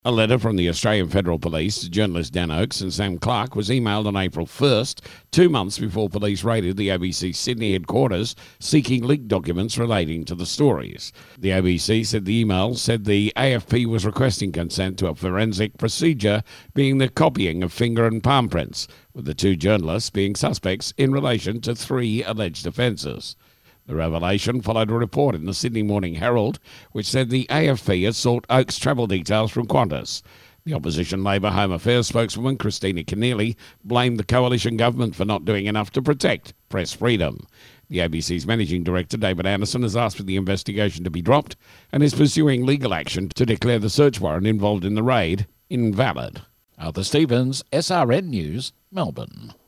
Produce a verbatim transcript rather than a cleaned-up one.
A letter from the Australian Federal Police to journalists Dan Oakes and Sam Clark was emailed on April first, two months before police raided the A B C Sydney headquarters, seeking leaked documents relating to the stories. The A B C said the email said the A F P was requesting consent to a forensic procedure, being the copying of finger and palm prints, with the two journalists being suspects in relation to three alleged offences. The revelation followed a report in the Sydney Morning Herald, which said the A F P had sought Oakes' travel details from Qantas. The opposition Labor Home Affairs spokeswoman Christina Keneally blamed the coalition government for not doing enough to protect press freedom. The A B C's managing director, David Anderson, has asked for the investigation to be dropped and is pursuing legal action to declare the search warrant involved in the raid invalid. Arthur Stevens, S R N News, Melbourne.